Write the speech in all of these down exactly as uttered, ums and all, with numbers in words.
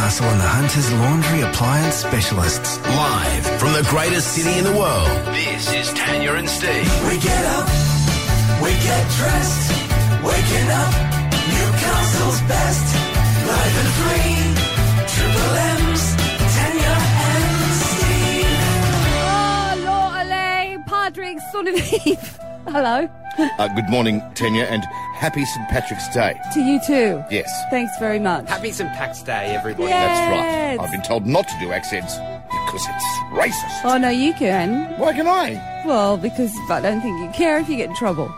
Newcastle and the Hunters Laundry Appliance Specialists. Live from the greatest city in the world, this is Tanya and Steve. We get up, we get dressed, waking up, Newcastle's best. Live and free, Triple M's, Tanya and Steve. Oh, Lorelei, Patrick, son of Eve. Hello. Uh, good morning, Tanya, and happy Saint Patrick's Day. To you too. Yes. Thanks very much. Happy Saint Patrick's Day, everybody. Yeah. That's Yes. right. I've been told not to do accents because it's racist. Oh, no, you can. Why can I? Well, because I don't think you care if you get in trouble.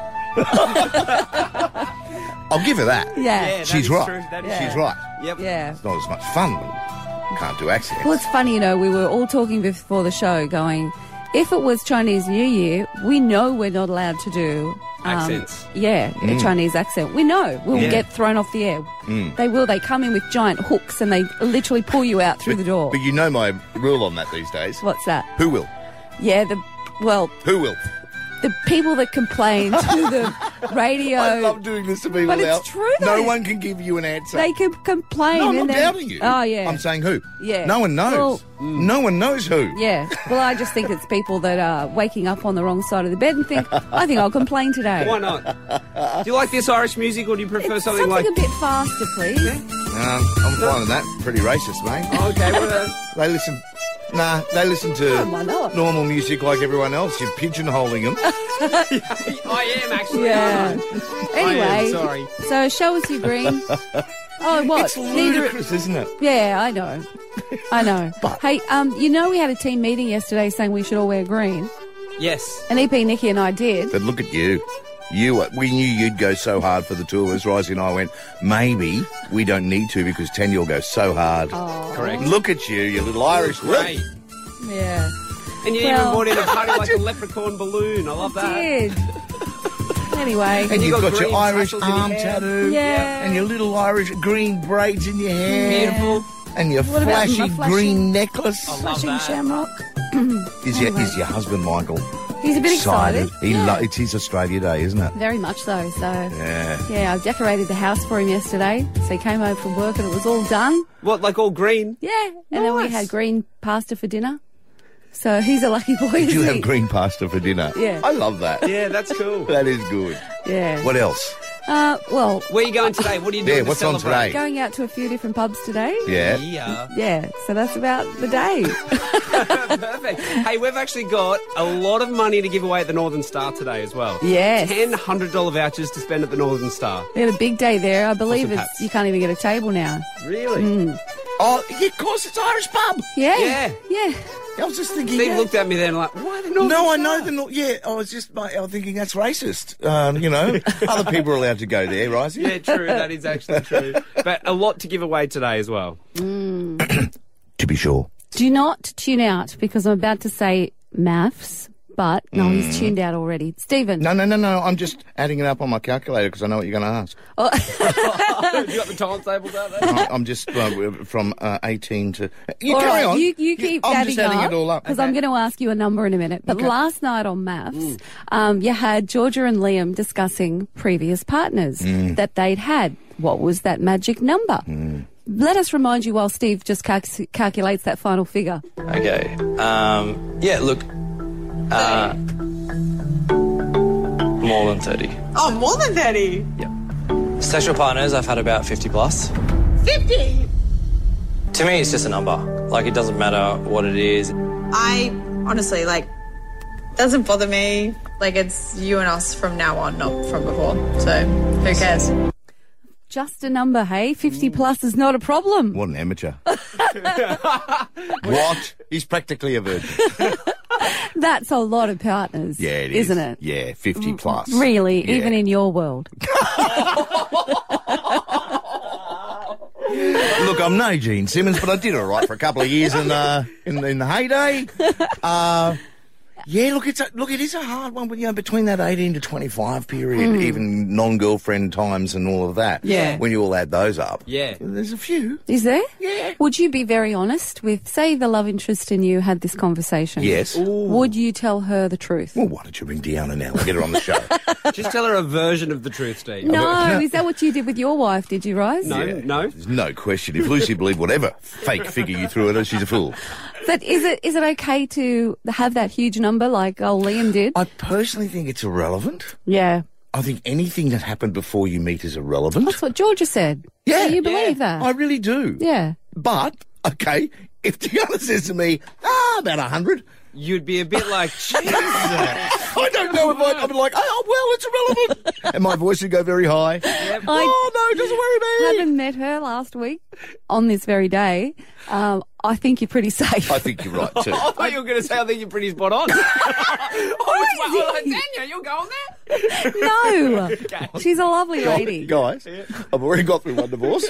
I'll give her that. Yeah. Yeah, that She's is right. true. That is Yeah. She's right. Yep. Yeah. It's not as much fun when you can't do accents. Well, it's funny, you know, we were all talking before the show going, if it was Chinese New Year, we know we're not allowed to do... Um, Accents. Yeah, a Chinese accent. We know. We'll Yeah. get thrown off the air. They will. They come in with giant hooks and they literally pull you out through the door. But you know my rule on that these days. What's that? Who will? Yeah, the... Well, Who will? the people that complain to the radio... I love doing this to people But now. it's true, No though. one can give you an answer. They can complain. no, I'm and not then- doubting you. Oh, yeah. I'm saying who. Yeah. No one knows. Well- No one knows who. Yeah. Well, I just think it's people that are waking up on the wrong side of the bed and think, I think I'll complain today. Why not? Do you like this Irish music, or do you prefer It's something like... a bit faster, please. Um, I'm finding that pretty racist, mate. Okay, what about... They listen... Nah, they listen to Oh, why not? normal music like everyone else. You're pigeonholing them. I am, actually. Yeah. I am, Anyway, sorry. so show us your green. Oh, what? It's ludicrous, isn't it? Yeah, I know. I know. Hey, um, you know we had a team meeting yesterday saying we should all wear green. Yes. And E P, Nikki and I did. But look at you. You, we knew you'd go so hard for the two of us. Risey and I went, maybe we don't need to because Tanya will go so hard. Oh, Correct. Look at you, you little Irish Great. yeah. And you Well- even brought in a party like a leprechaun balloon. I love that. Did. Anyway. And you you've got got, your green Irish tassels in your arm hair. tattoo. Yeah. And your little Irish green braids in your hair. Beautiful. And your What about flashy, my flashing- green necklace. I love Flashing that. Shamrock. Is, your, Anyway. is your husband, Michael, He's a bit excited. He Yeah. lo- it's his Australia Day, isn't it? Very much so. So, Yeah. yeah, I decorated the house for him yesterday. So he came home from work and it was all done. What, like all green? Yeah. And then we Nice. had green pasta for dinner. So he's a lucky boy. Did you isn't have he? green pasta for dinner? Yeah. I love that. Yeah, that's cool. That is good. Yeah. What else? Uh, well, Where are you going today? What are you doing Yeah, to what's on celebrate? today? going out to a few different pubs today. Yeah. Yeah. Yeah. So that's about the day. Perfect. Hey, we've actually got a lot of money to give away at the Northern Star today as well. Yes. ten one hundred dollars vouchers to spend at the Northern Star. We had a big day there. I believe Awesome it's hats. you can't even get a table now. Really? Oh, yeah, of course, it's Irish pub. Yeah. Yeah. Yeah. I was just thinking. Steve yeah. looked at me then like, why the Northern No, I Star? know the Nor- yeah. I was just I was thinking that's racist. Um, you know, other people are allowed to go there, right? Yeah, true. That is actually true. But a lot to give away today as well. To be sure. Do not tune out because I'm about to say maths, but no, he's tuned out already. Stephen. No, no, no, no. I'm just adding it up on my calculator because I know what you're going to ask. You got the timetables out there? I- I'm just uh, from uh, eighteen to. You All carry right, on. You, you keep I'm adding just adding up, it all up. because I'm going to ask you a number in a minute. But last night on Maths, um, you had Georgia and Liam discussing previous partners that they'd had. What was that magic number? Let us remind you while Steve just cal- calculates that final figure. Okay. Um, yeah, look. Uh, more than thirty. Oh, more than thirty. Sexual partners, I've had about fifty plus. fifty? To me, it's just a number. Like, it doesn't matter what it is. I honestly, like, doesn't bother me. Like, it's you and us from now on, not from before. So, who cares? Just a number, hey? fifty plus is not a problem. What an amateur. What? He's practically a virgin. That's a lot of partners, Yeah, it is. isn't it? Yeah, fifty plus. Really, Yeah. even in your world. Look, I'm no Gene Simmons, but I did all right for a couple of years in, uh, in, in the heyday. Uh, Yeah, look, it's a, look, it is a hard one, but you know, between that eighteen to twenty-five period, even non-girlfriend times and all of that. Yeah. When you all add those up, Yeah. there's a few. Is there? Yeah. Would you be very honest with, say, the love interest in you had this conversation? Yes. Would you tell her the truth? Well, why don't you bring Deanna now and get her on the show? Just tell her a version of the truth, Steve. No, is that what you did with your wife, did you, Rise? No, no. There's no question. If Lucy believed whatever fake figure you threw at her, she's a fool. But is it is it okay to have that huge number like old Liam did? I personally think it's irrelevant. Yeah. I think anything that happened before you meet is irrelevant. That's what Georgia said. Yeah. Do you believe Yeah. that? I really do. Yeah. But, okay, if Deanna says to me, ah, about a hundred, You'd be a bit like, Jesus. I don't know if I'd, I'd be like, oh, well, it's irrelevant. And my voice would go very high. Yep. Oh, no, it doesn't worry me. Having met her last week on this very day, um, I think you're pretty safe. I think you're right, too. I thought you were going to say I think you're pretty spot on. I was well, like, Daniel, you're going there? No. She's a lovely lady. Guys, I've already got through one divorce.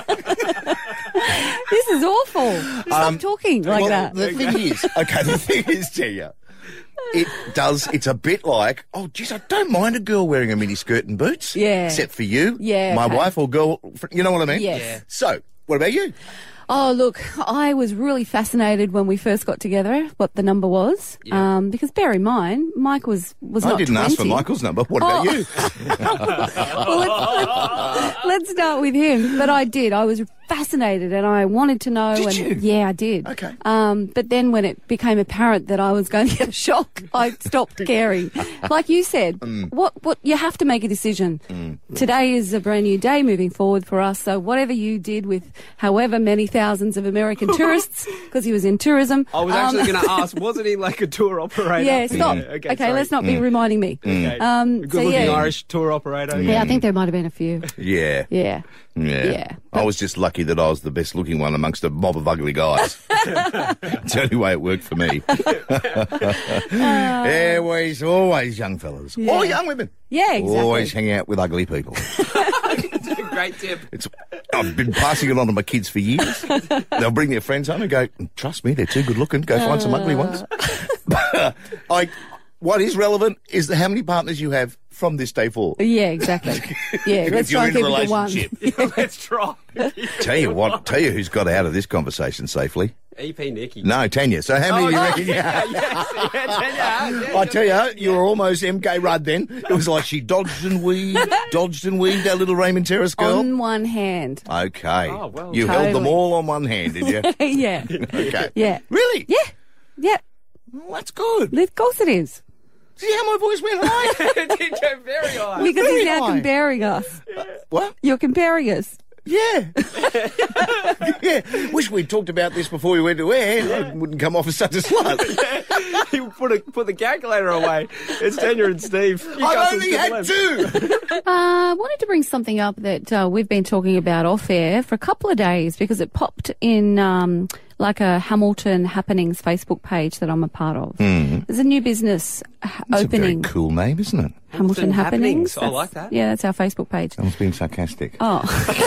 This is awful. Stop talking like well, that. The thing is, okay, the thing is, Tia, it does, it's a bit like, oh, geez, I don't mind a girl wearing a mini skirt and boots. Yeah. Except for you. Yeah, My okay. wife or girl, you know what I mean? Yes. Yeah. So, what about you? Oh, look, I was really fascinated when we first got together what the number was. Yeah. Um, because bear in mind, Mike was, was I not didn't ask for twenty. Michael's number. What about Oh. you? Well, let's, let's, let's start with him. But I did. I was fascinated and I wanted to know. Did and you? Yeah, I did. Okay. Um, but then when it became apparent that I was going to get a shock, I stopped caring. Like you said, Mm. what what you have to make a decision. Today is a brand new day moving forward for us. So whatever you did with however many thousands of American tourists, because he was in tourism. I was um, actually going to ask, wasn't he like a tour operator? Yeah, stop. Yeah, okay, okay, sorry. let's not be reminding me. Okay. Um, A so good-looking yeah, Irish tour operator. yeah, I think there might have been a few. Yeah. Yeah. Yeah. Yeah. I was just lucky that I was the best looking one amongst a mob of ugly guys. It's the only way it worked for me. always, always young fellas. Yeah. Or young women. Yeah, exactly. Always hang out with ugly people. It's a great tip. It's, I've been passing it on to my kids for years. They'll bring their friends home and go, trust me, they're too good looking. Go find some ugly ones. But, I, what is relevant is the, how many partners you have from this day forward. Yeah, exactly. Yeah, If let's you're try and in keep a it to one. relationship. Let's try. Tell you what, tell you who's got out of this conversation safely. E P Nicky. No, Tanya. So how many Oh, do you yeah, reckon you yeah, have? yes, yeah, Tanya, yeah. I tell you, you were almost M K Rudd then. It was like she dodged and weaved, dodged and weaved, that little Raymond Terrace girl. On one hand. Okay. Oh, well. You held them Totally. all on one hand, did you? Yeah. Okay. Yeah. Really? Yeah. Yeah. Well, that's good. Of course it is. See how my voice went high? It did go very high. Because very he's now high. comparing us. What? You're comparing us. Yeah. yeah. Wish we'd talked about this before we went to air. I wouldn't come off as such a slut. You put a, put the calculator away. It's Tanya and Steve. You I've got only some had left. two. Uh, I wanted to bring something up that uh, we've been talking about off air for a couple of days because it popped in um, like a Hamilton Happenings Facebook page that I'm a part of. There's a new business uh, It's a very opening. cool name, isn't it? Hamilton Hamilton Happenings. Happenings. I That's- like that. Yeah, that's our Facebook page. I was being sarcastic. Oh,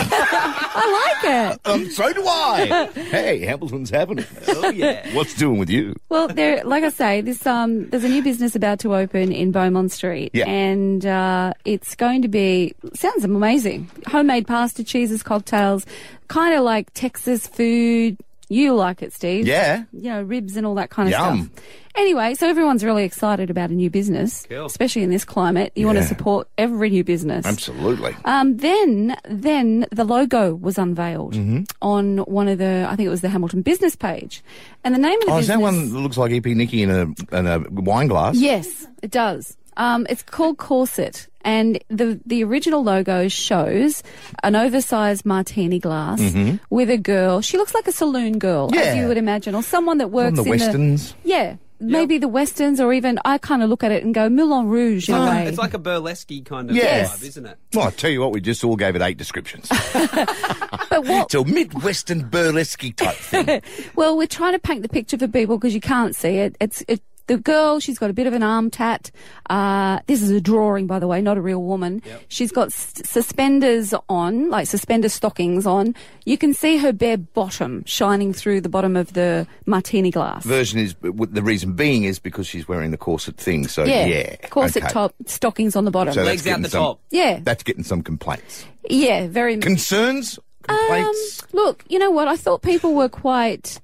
I like it. Um, so do I. Hey, Hamilton's happening. Oh, yeah. What's doing with you? Well, there, like I say, this um, there's a new business about to open in Beaumont Street, Yeah. and uh, it's going to be sounds amazing. Homemade pasta, cheeses, cocktails, kind of like Texas food. You like it, Steve? Yeah. You know, ribs and all that kind of Yum. stuff. Anyway, so everyone's really excited about a new business, Cool. especially in this climate. You want to Yeah. support every new business. Absolutely. Um, then, then the logo was unveiled Mm-hmm. on one of the, I think it was the Hamilton business page, and the name of the Oh, is business. that one that looks like E P Nicky in a, in a wine glass? Yes, it does. Um, it's called Corset, and the the original logo shows an oversized martini glass with a girl. She looks like a saloon girl, as Mm-hmm. Yeah. you would imagine, or someone that works the in Westerns. the yeah, maybe the westerns, or even I kind of look at it and go Moulin Rouge in a way. It's like a burlesque kind of Yes. vibe, isn't it? Well, I tell you what, we just all gave it eight descriptions. but what? It's a Midwestern burlesque type thing. Well, we're trying to paint the picture for people because you can't see it. It's it. The girl, she's got a bit of an arm tat. Uh, this is a drawing, by the way, not a real woman. Yep. She's got s- suspenders on, like suspender stockings on. You can see her bare bottom shining through the bottom of the martini glass. Version is the reason being is because she's wearing the corset thing. So yeah, yeah, corset okay. top, stockings on the bottom. So that's Legs out getting the some- top. Yeah. That's getting some complaints. Yeah, very. Concerns, complaints. Um, look, you know what? I thought people were quite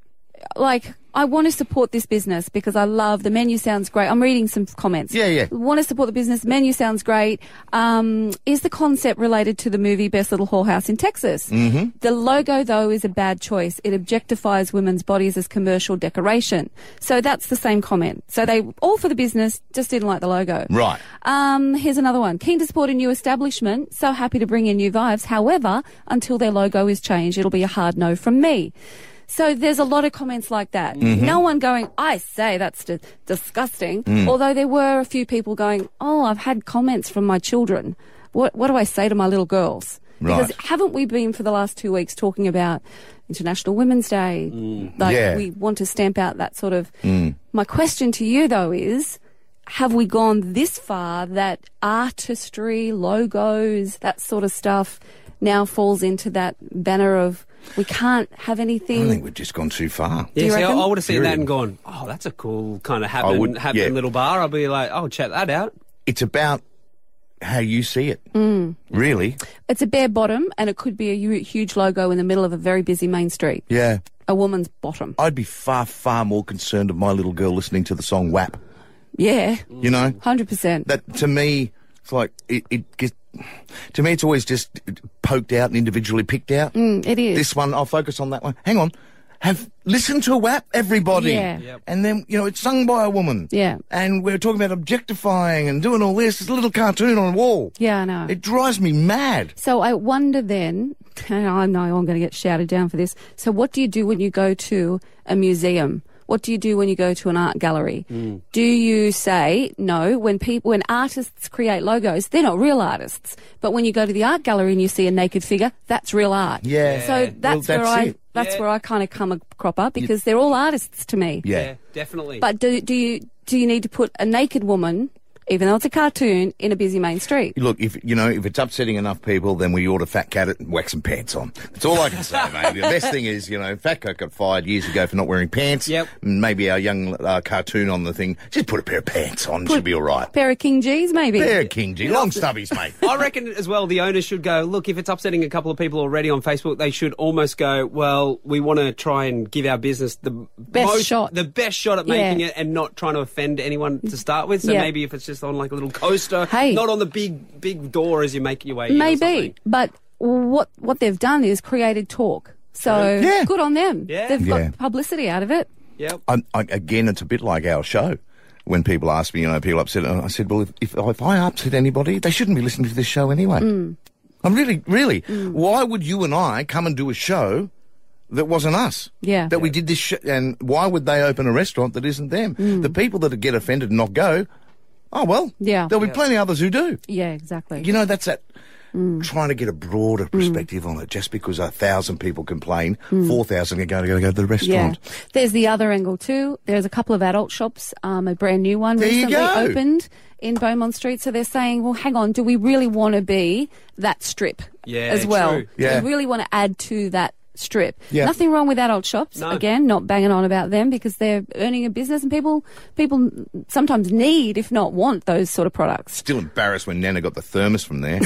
like. I want to support this business because I love the menu. Sounds great. I'm reading some comments. Yeah, yeah. Want to support the business. Menu sounds great. Um, is the concept related to the movie Best Little Whorehouse in Texas? Mm-hmm. The logo, though, is a bad choice. It objectifies women's bodies as commercial decoration. So that's the same comment. So they all for the business, just didn't like the logo. Right. Um, here's another one. Keen to support a new establishment. So happy to bring in new vibes. However, until their logo is changed, it'll be a hard no from me. So there's a lot of comments like that. Mm-hmm. No one going, I say that's di- disgusting. Mm. Although there were a few people going, oh, I've had comments from my children. What what do I say to my little girls? Because Right. haven't we been for the last two weeks talking about International Women's Day? Like Yeah. we want to stamp out that sort of. My question to you though is, have we gone this far that artistry, logos, that sort of stuff now falls into that banner of we can't have anything? I think we've just gone too far. Yeah, you see, I, reckon? I would have seen that Period. and gone, oh, that's a cool kind of happening, would- happening yeah. little bar. I'll be like, oh, check that out. It's about how you see it. Mm. Really? It's a bare bottom, and it could be a hu- huge logo in the middle of a very busy main street. Yeah. A woman's bottom. I'd be far, far more concerned of my little girl listening to the song W A P. Yeah, You know? one hundred percent. That, to me, it's like, it, it gets, to me, it's always just poked out and individually picked out. Mm, it is. This one, I'll focus on that one. Hang on. Have listened to W A P, everybody. Yeah. Yep. And then, you know, it's sung by a woman. Yeah. And we're talking about objectifying and doing all this. It's a little cartoon on a wall. Yeah, I know. It drives me mad. So I wonder then, and I know I'm going to get shouted down for this. So what do you do when you go to a museum? What do you do when you go to an art gallery? Mm. Do you say no when people, when artists create logos, they're not real artists. But when you go to the art gallery and you see a naked figure, that's real art. Yeah. So Well, that's, where that's I it. that's Yeah. where I kind of come a crop up because they're all artists to me. Yeah. definitely. But do do you do you need to put a naked woman, even though it's a cartoon, in a busy main street? Look, if you know, if it's upsetting enough people, then we ought to fat cat it and whack some pants on. That's all I can say, mate. The best thing is, you know, Fat Cat got fired years ago for not wearing pants. Yep. And maybe our young uh, cartoon on the thing, just put a pair of pants on, should be all right. Pair of King G's, maybe. Pair of King G, long stubbies, mate. I reckon as well the owners should go, look, if it's upsetting a couple of people already on Facebook, they should almost go, well, we want to try and give our business the Best most, shot. the best shot at Yeah. making it and not trying to offend anyone to start with. So Yeah. maybe if it's just on like a little coaster, Hey. not on the big big door as you make your way in or Maybe, something. but what what they've done is created talk. So Yeah. good on them. Yeah. They've Yeah. got publicity out of it. Yep. I, I, again, it's a bit like our show. When people ask me, you know, people upset, I said, well, if, if, if I upset anybody, they shouldn't be listening to this show anyway. Mm. I'm really, really. Why would you and I come and do a show that wasn't us? Yeah. That we did this sh- and why would they open a restaurant that isn't them? The people that get offended and not go, oh, well, Yeah. there'll be plenty others who do. Yeah, exactly. You know, that's that trying to get a broader perspective on it. Just because a thousand people complain, four thousand are going to go to the Yeah. restaurant. There's the other angle too. There's a couple of adult shops, um, a brand new one There you recently go. opened in Beaumont Street. So they're saying, well, hang on, do we really want to be that strip Yeah, as well? true. Yeah. Do we really want to add to that strip? Yeah. Nothing wrong with adult shops. No. Again, not banging on about them because they're earning a business and people people sometimes need, if not want, those sort of products. Still embarrassed when Nana got the thermos from there.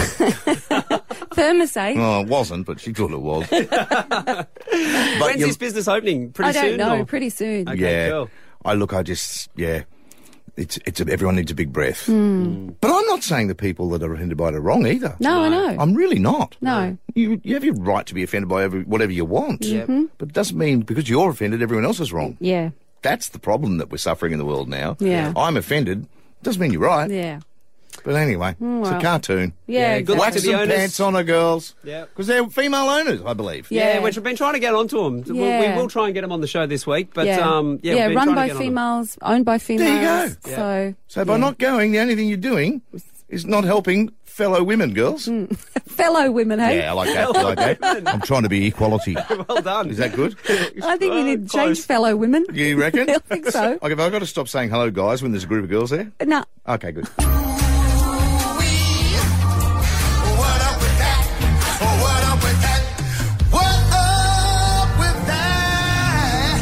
Thermos, eh? Oh, it wasn't, but she thought it was. but When's you- this business opening? Pretty I don't soon? know. or- Pretty soon. Okay, yeah, cool. I look. I just yeah. It's it's a, everyone needs a big breath. Hmm. But I'm not saying the people that are offended by it are wrong either. No, I know. I'm really not. No. You you have your right to be offended by every, whatever you want. Yep. But it doesn't mean because you're offended, everyone else is wrong. Yeah. That's the problem that we're suffering in the world now. Yeah. I'm offended. Doesn't mean you're right. Yeah. But anyway, it's well. a cartoon. Yeah. Yeah, good exactly. luck Wax to the some owners. pants on her, girls. Yep. Because they're female owners, I believe. Yeah. Yeah, which we've been trying to get onto them. We'll, we Yeah. will try and get them on the show this week. But yeah, um, yeah, we've been run trying by to get on them. females, owned by females. There you go. Yeah. So, So by yeah. not going, the only thing you're doing is not helping fellow women, girls. Fellow women, hey? Yeah, I like that. I like that. I'm trying to be equality. Well done. Is that good? I think we need to change fellow women. You reckon? I think so. Okay, have I got to stop saying hello, guys, when there's a group of girls there? No. Okay, good. What up with that? Oh, what up with that? What up with that?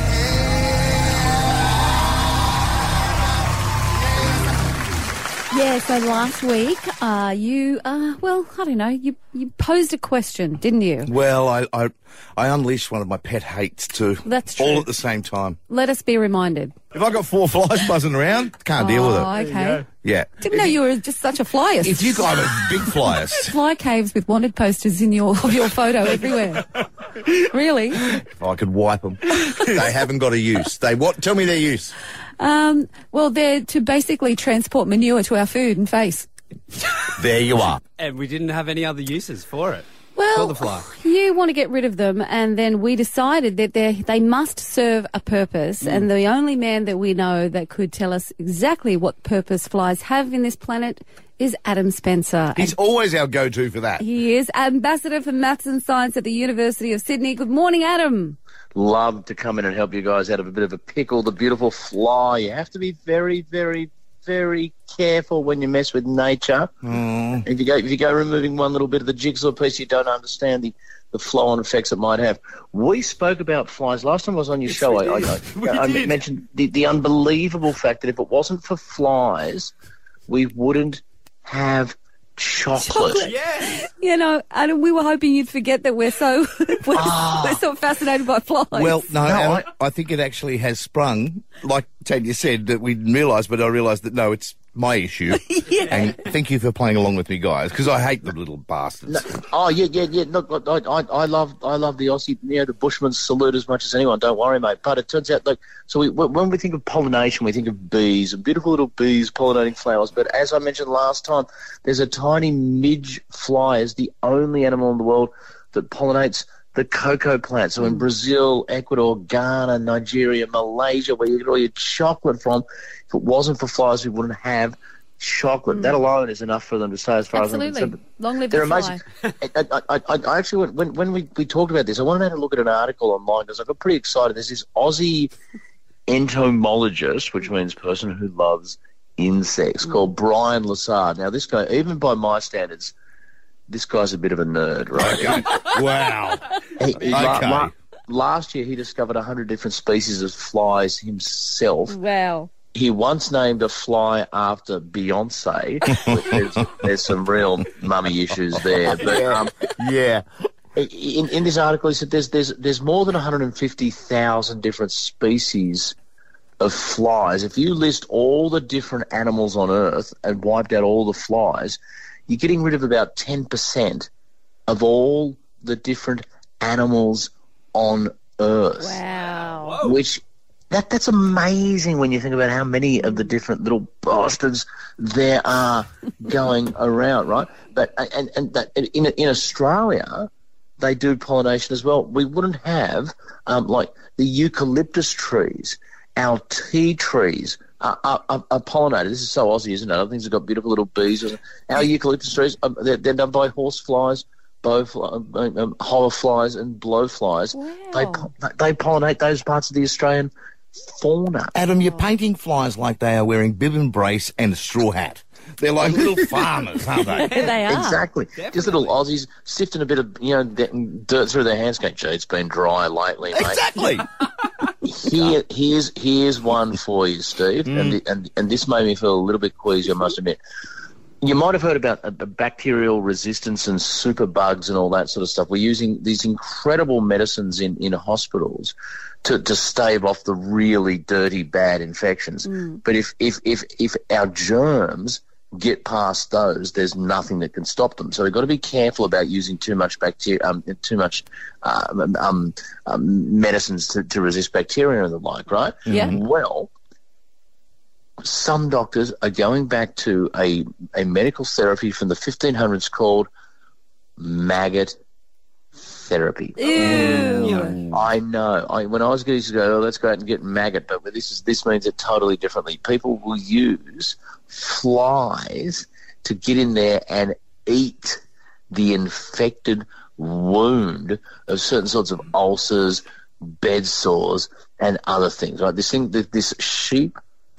Yeah, so last week, uh, you, uh, well, I don't know, you, you posed a question, didn't you? Well, I, I I unleashed one of my pet hates too. That's true. All at the same time. Let us be reminded. If I got four flies buzzing around, can't deal with it. Oh, okay. Yeah. Didn't know you were just such a flyist. If you got a big flyist, Fly caves with wanted posters in your of your photo everywhere. Really? if I could wipe them, they haven't got a use. They what? Tell me their use. Um, well, they're to basically transport manure to our food and face. There you are. And we didn't have any other uses for it. Well, For the fly. you want to get rid of them, and then we decided that they they must serve a purpose, Mm. and the only man that we know that could tell us exactly what purpose flies have in this planet is Adam Spencer. He's always our go-to for that. He is Ambassador for Maths and Science at the University of Sydney. Good morning, Adam. Love to come in and help you guys out of a bit of a pickle. The beautiful fly. You have to be very, very, very careful when you mess with nature. Mm. If you go, if you go removing one little bit of the jigsaw piece, you don't understand the, the flow-on effects it might have. We spoke about flies last time I was on your Yes, show. we I, did. I, We I, I did. mentioned the, the unbelievable fact that if it wasn't for flies, we wouldn't have chocolate. Chocolate. Yes. You know, Adam, we were hoping you'd forget that we're so we're, we're so fascinated by flies. Well, no, No, Adam, I- I think it actually has sprung, like Tanya said, that we didn't realise, but I realised that, no, it's my issue. Yeah. And thank you for playing along with me, guys, because I hate the little bastards. Oh yeah, yeah, yeah. Look, look, I, I, I love, I love the Aussie, you know, the Bushman's salute as much as anyone. Don't worry, mate. But it turns out, like, so we, when we think of pollination, we think of bees, beautiful little bees pollinating flowers. But as I mentioned last time, there's a tiny midge fly, is the only animal in the world that pollinates the cocoa plant. So in Brazil, Ecuador, Ghana, Nigeria, Malaysia, where you get all your chocolate from, if it wasn't for flies, we wouldn't have chocolate. That alone is enough for them to stay, as far as I'm Absolutely. concerned. Long live They're the amazing. fly. I, I, I, I actually, went, when, when we, we talked about this, I wanted to have a look at an article online because I got pretty excited. There's this Aussie entomologist, which means person who loves insects, called Brian Lassard. Now, this guy, even by my standards, this guy's a bit of a nerd, right? Wow. He- he- la- Okay. la- last year, he discovered one hundred different species of flies himself. Wow. He once named a fly after Beyonce. there's, there's some real mummy issues there. But um, Yeah. in, in this article, he said there's there's there's more than one hundred fifty thousand different species of flies. If you list all the different animals on Earth and wiped out all the flies, you're getting rid of about ten percent of all the different animals on Earth. Wow. Which that that's amazing when you think about how many of the different little bastards there are going around, right? But and and that in in Australia, they do pollination as well. We wouldn't have um, like the eucalyptus trees, our tea trees are, are, are, are pollinated. This is so Aussie, isn't it? Other things have got beautiful little bees. Our eucalyptus trees, um, they're, they're done by horseflies, bowflies, um, hoverflies, and blowflies. They Wow. po- they pollinate those parts of the Australian fauna. Adam, you're painting flies like they are wearing bib and brace and a straw hat. They're like little farmers, aren't they? They are. Exactly. Just little Aussies sifting a bit of you know d- dirt through their hands. Going, gee, it's been dry lately, mate. Exactly. Here, here's here's one for you, Steve, Mm. and, the, and and this made me feel a little bit queasy, I must admit. You might have heard about uh, the bacterial resistance and superbugs and all that sort of stuff. We're using these incredible medicines in, in hospitals to, to stave off the really dirty, bad infections. But if, if, if, if our germs get past those, there's nothing that can stop them. So we've got to be careful about using too much bacteria, um, too much um, um, um, medicines to, to resist bacteria and the like, right? Yeah. Well, some doctors are going back to a, a medical therapy from the fifteen hundreds called maggot therapy. Ew. I know. I, when I was going to go, oh, let's go out and get maggot, but this is this means it totally differently. People will use flies to get in there and eat the infected wound of certain sorts of ulcers, bed sores, and other things. Right? This thing, this sheep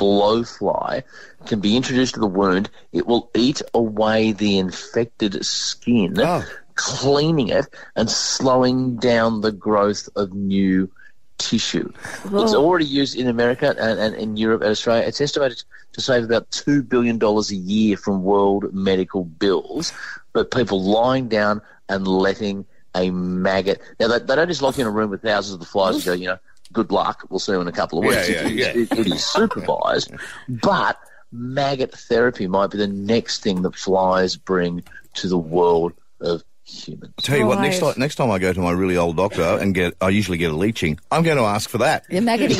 blowfly can be introduced to the wound. It will eat away the infected skin, Oh. cleaning it and slowing down the growth of new tissue. It's already used in America and, and in Europe and Australia. It's estimated to save about two billion dollars a year from world medical bills, but people lying down and letting a maggot... Now, they, they don't just lock you in a room with thousands of the flies and go, you know, good luck, we'll see you in a couple of weeks. Yeah, yeah, It- it- it is supervised, but maggot therapy might be the next thing that flies bring to the world of humans. I'll tell you what, next Right. time, next time I go to my really old doctor and get, I usually get a leaching, I'm going to ask for that. Yeah, maggoting.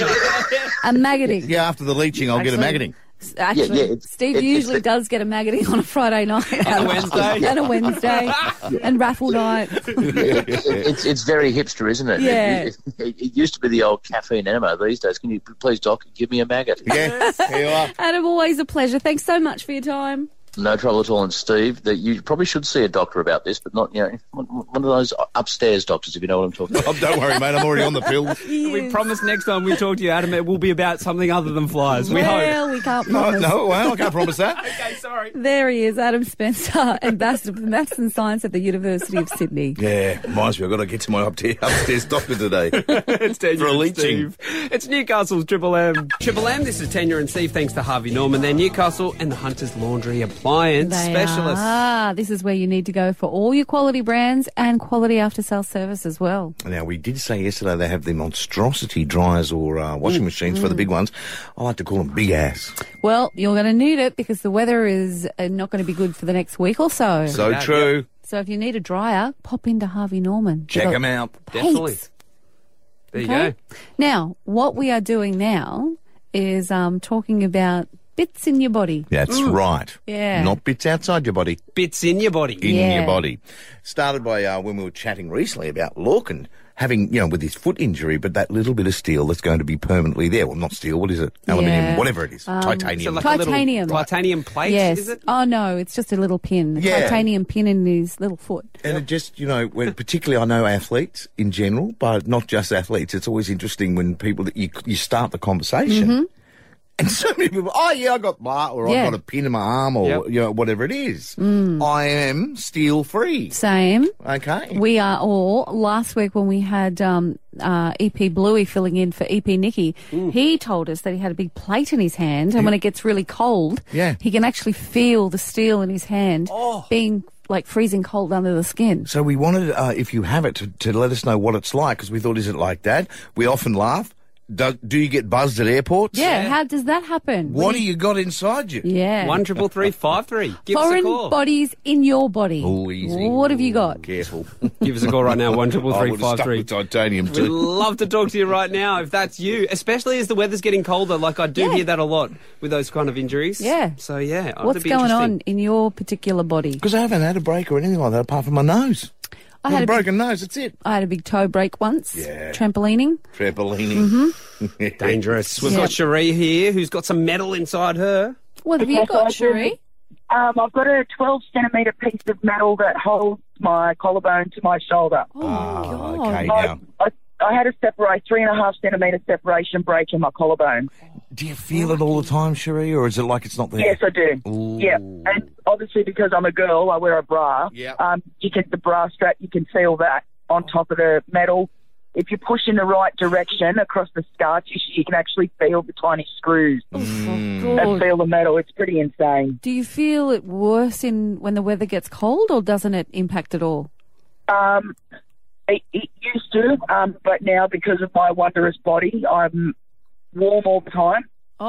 a maggoting. Yeah, after the leaching, I'll get a Actually- maggoting. Actually, Yeah, yeah, it's- Steve it- usually it's- does get a maggoting on a Friday night. On a Wednesday. and a Wednesday. and raffle night. It- it's it's very hipster, isn't it? Yeah. It, it, it, it used to be the old caffeine enema. These days, can you please, doc, give me a maggot? Yeah, here you are. Adam, always a pleasure. Thanks so much for your time. No trouble at all. And Steve, that you probably should see a doctor about this, but not, you know, one, one of those upstairs doctors, if you know what I'm talking about. Oh, don't worry, mate, I'm already on the pills. We promise next time we talk to you, Adam, it will be about something other than flies. We hope. well, we can't No, promise. no, well, I can't promise that. Okay, sorry. There he is, Adam Spencer, Ambassador for Maths and Science at the University of Sydney. Yeah, reminds me, I've got to get to my upstairs, upstairs doctor today. It's Tanya For a and leaching. Steve. It's Newcastle's Triple M. Triple M, this is Tanya and Steve, thanks to Harvey Norman. They're Newcastle and the Hunter's Laundry Appliance They Specialists. Ah, this is where you need to go for all your quality brands and quality after-sales service as well. Now, we did say yesterday they have the monstrosity dryers or uh, washing Mm. machines for the big ones. I like to call them big ass. Well, you're going to need it because the weather is uh, not going to be good for the next week or so. So Yeah, true. So if you need a dryer, pop into Harvey Norman. Check They've them got out. Definitely. heaps. There you Okay? go. Now, what we are doing now is um, talking about bits in your body. That's right. Yeah. Not bits outside your body, Bits in your body. in Yeah. your body. Started by uh, when we were chatting recently about Lorcan having, you know, with his foot injury, but that little bit of steel that's going to be permanently there. Well, not steel, what is it? Aluminium, Yeah. whatever it is. Um, So Titanium. like a little Titanium. titanium plate, Yes. is it? Oh, no, it's just a little pin. A Yeah. titanium pin in his little foot. And it just, you know, when particularly I know athletes in general, but not just athletes. It's always interesting when people that you you start the conversation, and so many people, oh yeah, I got blah, or Yeah. I've got a pin in my arm, or Yep. you know whatever it is. I am steel free. Same. Okay. We are all. Last week when we had um, uh, E P Bluey filling in for E P Nicky, he told us that he had a big plate in his hand, and when it gets really cold, Yeah. he can actually feel the steel in his hand being like freezing cold under the skin. So we wanted, uh, if you have it, to, to let us know what it's like, because we thought, is it like that? We often laugh. Do, do you get buzzed at airports? Yeah, how does that happen? What When do you got inside you? Yeah. One triple three five three. Give us a Foreign call. bodies in your body. Oh, easy. What have you got? Careful. Give us a call right now. One triple I three would have five stuck three. with titanium We'd too. love to talk to you right now if that's you, especially as the weather's getting colder. Like I do Yeah. hear that a lot with those kind of injuries. Yeah. So yeah, What's that'd be going interesting. on in your particular body? Because I haven't had a break or anything like that apart from my nose. I I had had a a big, broken nose, that's it. I had a big toe break once. Yeah. Trampolining. Trampolining. Dangerous. We've Yeah. got Cherie here, who's got some metal inside her. What have you Okay, so got, I do- Cherie? Um, I've got a twelve centimetre piece of metal that holds my collarbone to my shoulder. Oh, Ah, God. okay. I, Now, I, I had a separate three and a half centimetre separation break in my collarbone. do you feel it all the time, Cherie, or is it like it's not there? Yes, I do. Ooh. Yeah, and obviously because I'm a girl, I wear a bra. Yeah. Um, you can the bra strap, you can feel that on top of the metal. If you push in the right direction across the scar tissue, you can actually feel the tiny screws Oh, and God. feel the metal. It's pretty insane. Do you feel it worse in when the weather gets cold, or doesn't it impact at all? Um, it, it used to, um, but now because of my wondrous body, I'm warm all the time. Oh,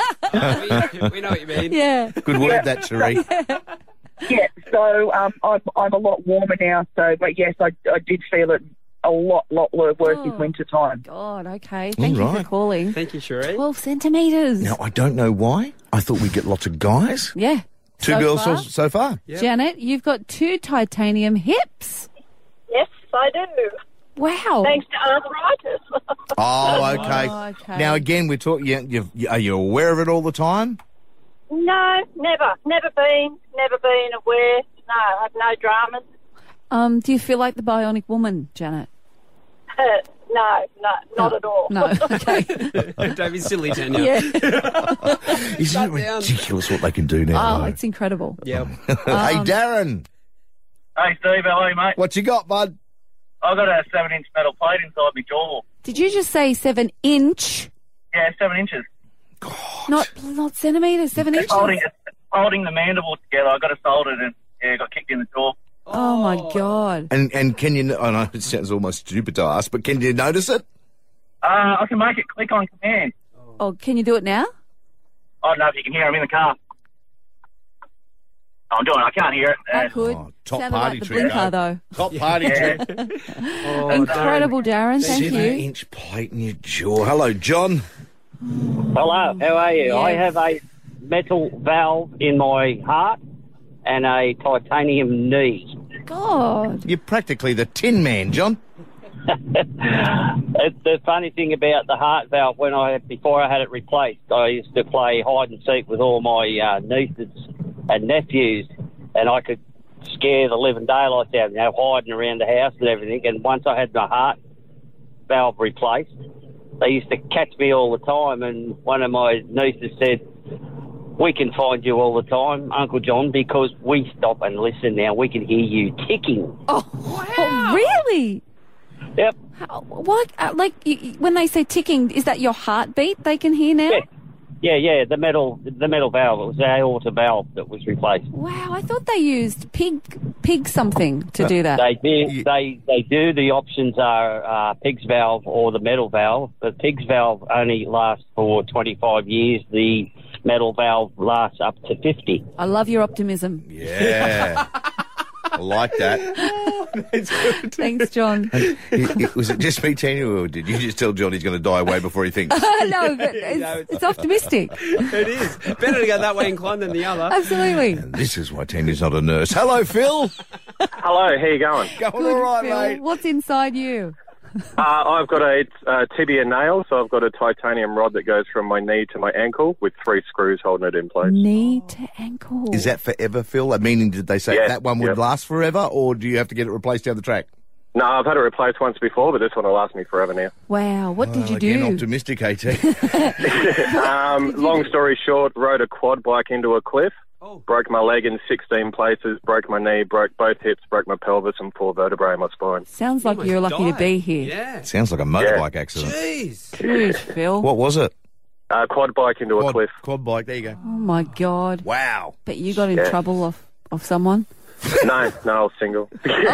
we, we know what you mean. yeah. Good word, that, Cherie. Yeah, so um, I'm I'm a lot warmer now. So, but yes, I, I did feel it a lot lot worse Oh. in winter time. God, okay. Thank you right. for calling. Thank you, Cherie. twelve centimetres. Now, I don't know why. I thought we'd get lots of guys. Yeah. Two So girls far. so, so far. Yep. Janet, you've got two titanium hips. Yes, I do. Wow. Thanks to arthritis. Oh, okay. Oh, okay. Now, again, we're talking. You, you, are you aware of it all the time? No, never. Never been. Never been aware. No, I have no dramas. Um, do you feel like the bionic woman, Janet? no, no, not No. at all. No. Okay. Don't be silly, Tanya. Yeah. Isn't it ridiculous what they can do now? Oh, it's incredible. Yeah. hey, Darren, Hey, Steve, how are you, mate? what you got, bud? I've got a seven-inch metal plate inside my jaw. Did you just say seven inch? Yeah, seven inches. Not not centimetres, seven inches. Holding holding the mandible together. I got assaulted and yeah, got kicked in the jaw. Oh my God. And and can you? I know it sounds almost stupid to ask, but can you notice it? Uh, I can make it click on command. Oh, can you do it now? I don't know if you can hear. I'm in the car. Oh, I'm doing it. I can't hear it. I Uh, could. Oh, top Sounded party like the trick, blinker, eh? though. Top party Yeah. trick. Oh, Incredible, Darren. Thank you. Seven-inch plate in your jaw. Hello, John. Hello, how are you? Yeah. I have a metal valve in my heart and a titanium knee. God. You're practically the Tin Man, John. It's the funny thing about the heart valve, when I before I had it replaced, I used to play hide and seek with all my uh, nieces and nephews, and I could scare the living daylights out of them, hiding around the house and everything. And once I had my heart valve replaced, they used to catch me all the time, and one of my nieces said, "We can find you all the time, Uncle John, because we stop and listen now. We can hear you ticking." Oh, oh really? Yep. How, what? Uh, like, y- y- when they say ticking, is that your heartbeat they can hear now? Yeah. Yeah, yeah, the metal, the metal valve. It was the aorta valve that was replaced. Wow, I thought they used pig, pig something to do that. They do. They they do. The options are uh, pig's valve or the metal valve. The pig's valve only lasts for twenty-five years. The metal valve lasts up to fifty. I love your optimism. Yeah. I like that. Thanks, John. It- it- was it just me, Tanya, or did you just tell John he's going to die way before he thinks? no, but it's, it's optimistic. It is. Better to go that way inclined than the other. Absolutely. This is why Tanya's not a nurse. Hello, Phil. Hello, how you going? Going Good, all right, Phil. mate. What's inside you? Uh, I've got a uh, tibia nail, so I've got a titanium rod that goes from my knee to my ankle with three screws holding it in place. Knee to ankle. Is that forever, Phil? Meaning, did they say Yeah, that one would yep. last forever, or do you have to get it replaced down the track? No, I've had it replaced once before, but this one will last me forever now. Wow, what did Oh, you again, do? optimistic, AT. um, long story short, rode a quad bike into a cliff, Oh. broke my leg in sixteen places, broke my knee, broke both hips, broke my pelvis and four vertebrae in my spine. Sounds like you're lucky to died. be here. Yeah. Sounds like a motorbike accident. Jeez. Good, Phil. What was it? Uh, quad bike into a Quad, cliff. quad bike. There you go. Oh, my God. Wow. Bet you got in Yeah. trouble off, off someone. No, no, I was single.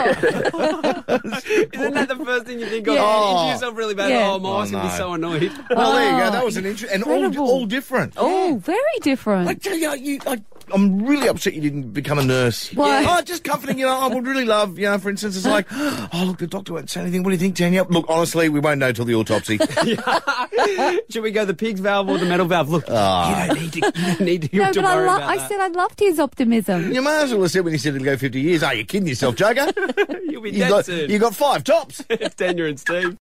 Isn't that the first thing you think of? Yeah. You injure yourself really bad. Yeah. Oh, my wife's Oh, going to be no. so annoyed. Well, there you go. Oh, That was an interesting, and all, incredible. all different. Oh, very different. I tell you, you I, I'm really upset you didn't become a nurse. Why? Oh, just comforting, you know, I would really love, you know, for instance, it's like, oh, look, the doctor won't say anything. What do you think, Tanya? Look, honestly, we won't know till the autopsy. Should we go the pig's valve or the metal valve? Look, Ah. you don't need to, you don't need to, No, to but I, worry lo- about I that. said I loved his optimism. You may as well have said when he said it'll go fifty years. Oh, you're kidding yourself, Joker. You'll be you dead got, soon. you got five tops. It's Tanya and Steve.